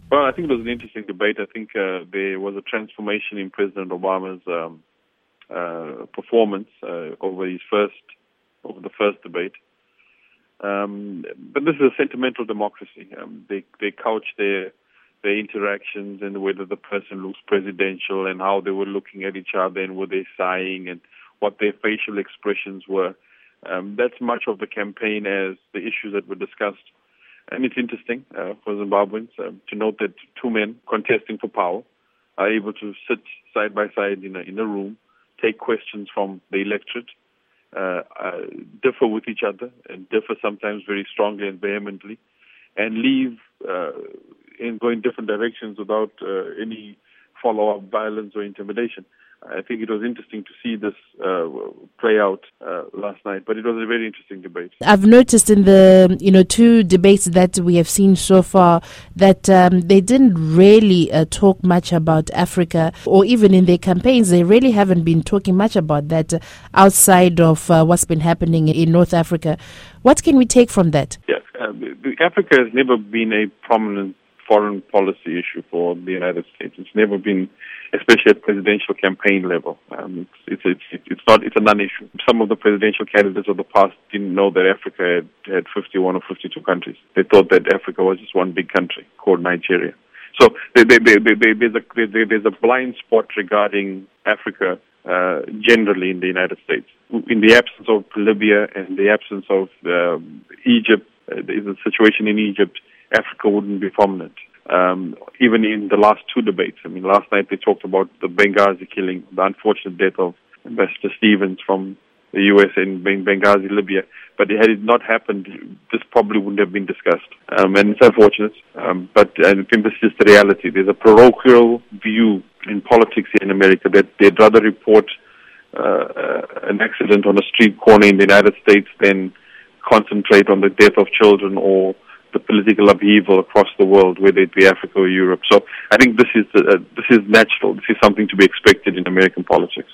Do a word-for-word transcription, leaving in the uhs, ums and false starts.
Well, I think it was an interesting debate. I think uh, there was a transformation in President Obama's um, uh, performance uh, over his first, over the first debate. Um, but this is a sentimental democracy. Um, they they couch their their interactions and whether the person looks presidential and how they were looking at each other and were they sighing and what their facial expressions were. Um, that's much of the campaign as the issues that were discussed. And it's interesting uh, for Zimbabweans uh, to note that two men contesting for power are able to sit side by side in a, in a room, take questions from the electorate, uh, uh, differ with each other, and differ sometimes very strongly and vehemently, and leave uh, and go in different directions without uh, any follow-up violence or intimidation. I think it was interesting to see this uh, play out uh, last night, but it was a very interesting debate. I've noticed in the you know two debates that we have seen so far that um, they didn't really uh, talk much about Africa, or even in their campaigns, they really haven't been talking much about that uh, outside of uh, what's been happening in North Africa. What can we take from that? Yes, uh, Africa has never been a prominent foreign policy issue for the United States. It's never been, especially at presidential campaign level. Um, it's, it's, it's, it's not, it's a non-issue. Some of the presidential candidates of the past didn't know that Africa had, had fifty-one or fifty-two countries. They thought that Africa was just one big country called Nigeria. So they, they, they, they, there's, a, there's a blind spot regarding Africa uh, generally in the United States. In the absence of Libya and the absence of um, Egypt, uh, there's a situation in Egypt, Africa wouldn't be prominent. Um, even in the last two debates. I mean, last night they talked about the Benghazi killing, the unfortunate death of Ambassador Stevens from the U S in Benghazi, Libya. But had it not happened, this probably wouldn't have been discussed. Um, and it's unfortunate. Um, but I think this is the reality. There's a parochial view in politics in America that they'd rather report uh, uh, an accident on a street corner in the United States than concentrate on the death of children or the political upheaval across the world, whether it be Africa or Europe. So I think this is uh, this is natural. This is something to be expected in American politics.